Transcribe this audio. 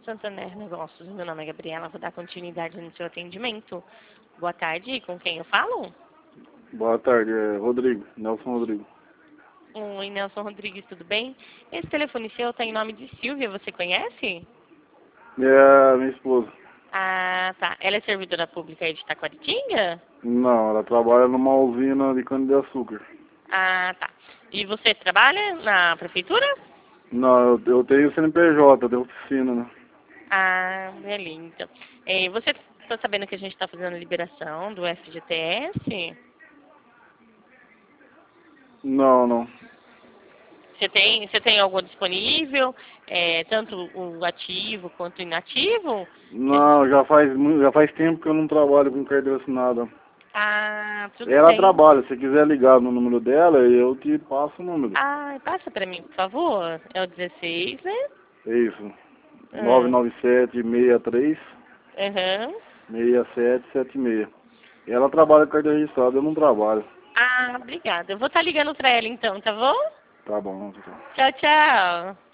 Santander Negócios. Meu nome é Gabriela, vou dar continuidade no seu atendimento. Boa tarde, com quem eu falo? Boa tarde, Rodrigo, Nelson Rodrigo. Oi, Nelson Rodrigues, tudo bem? Esse telefone seu está em nome de Silvia, você conhece? É a minha esposa. Ah, tá. Ela é servidora pública aí de Taquaritinga? Não, ela trabalha numa usina de cana-de-açúcar. Ah, tá. E você trabalha na prefeitura? Não, eu tenho CNPJ, eu tenho oficina, né? Ah, beleza. Então. Você está sabendo que a gente está fazendo a liberação do FGTS? Não, não. Você tem algo disponível, tanto o ativo quanto o inativo? Não, já faz tempo que eu não trabalho com carteira assinada. Ah, tudo Ela bem. trabalha, se quiser ligar no número dela, eu te passo o número. Ah, passa para mim, por favor. É o 16, né? É isso. Ah, 997-63-6776. aham. Ela trabalha com carteira registrada, eu não trabalho. Ah, obrigada. Eu vou estar ligando para ela então, tá bom? Tá bom, tá. Tchau, tchau.